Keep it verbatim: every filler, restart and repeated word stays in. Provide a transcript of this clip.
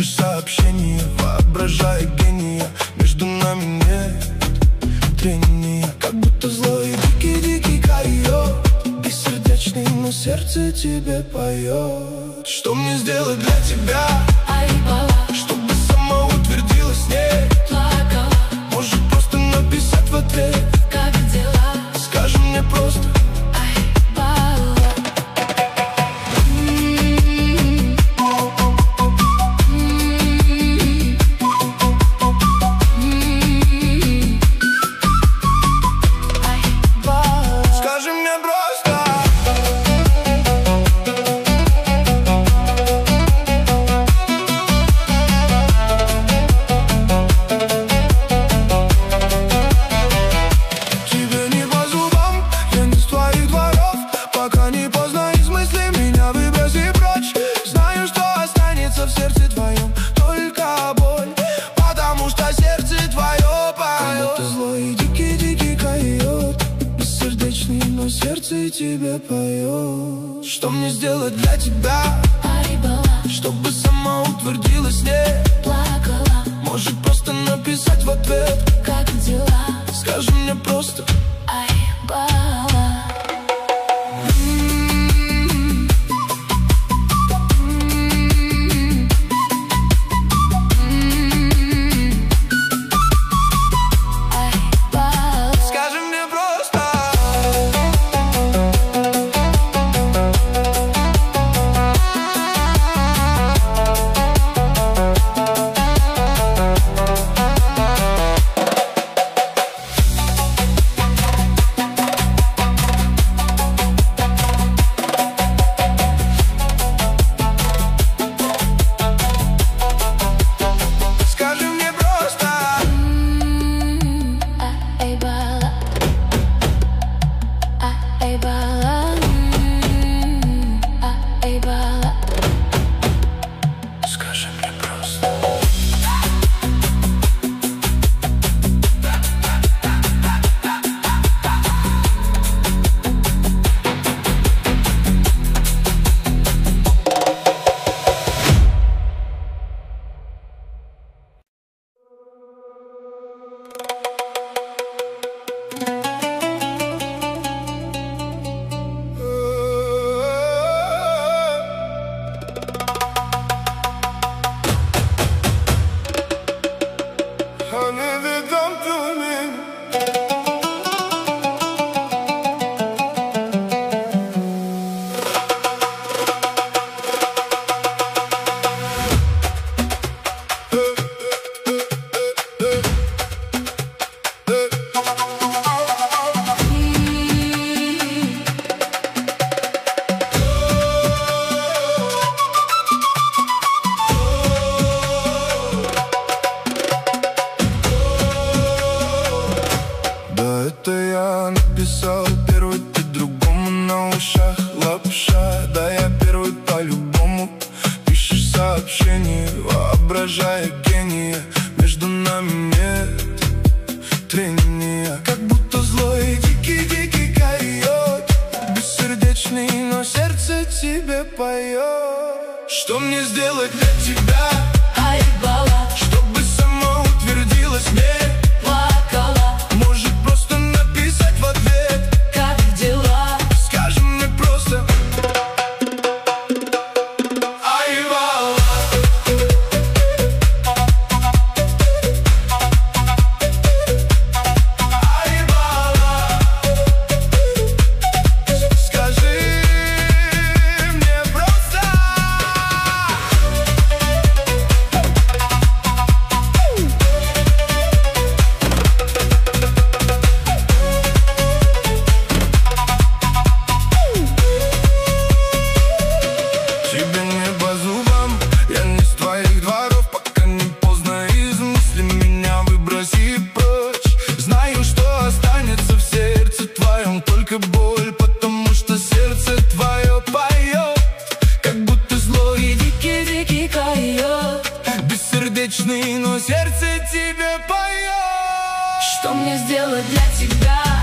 Пишешь сообщение, воображая гения. Между нами нет трения. Как будто злой и дикий-дикий койот, бессердечный, но сердце тебе поет. Что мне сделать для тебя? Айбала, чтобы сама утвердилась, не плакала. Может просто написать в ответ: Как дела? скажи мне просто. Айбала. М-м-м. М-м-м. М-м-м. Айбала. Скажи мне просто. Тебе не по зубам, я не с твоих дворов. Пока не поздно, из мыслей меня выброси прочь. Знаю, что останется в сердце твоем только боль, потому что сердце твое поет. Как будто злой и дикий-дикий койот, бессердечный, но сердце тебе поет. Что мне сделать для тебя? Айбала, Чтобы сама утвердилась, не плакала. может просто написать в ответ: Как дела? скажи мне просто. Айбала. М-м-м. М-м-м. М-м-м. Айбала. Скажи мне просто. Скажи мне просто. М-м-м. Айбала. Айбала. М-м-м. Айбала. Скажи мне просто. Honey, they come to me. Да, это я написал первый, ты другому на ушах лапша. Да, я первый по-любому. Пишешь сообщение, воображая гения. Между нами нет трения. Как будто злой и дикий-дикий койот, бессердечный, но сердце тебе поет. Что мне сделать для тебя? Айбала, Чтобы сама утвердилась, не плакала. может просто написать в ответ: Как дела? скажи мне просто. Айбала. Айбала. Скажи мне просто. Тебе не по зубам, я не с твоих дворов. Пока не поздно, из мысли меня выброси прочь. Знаю, что останется в сердце твоем только боль, потому что сердце твое поет. Как будто злой и Дикий-дикий койот. бессердечный, но сердце тебе поет. Что мне сделать для тебя?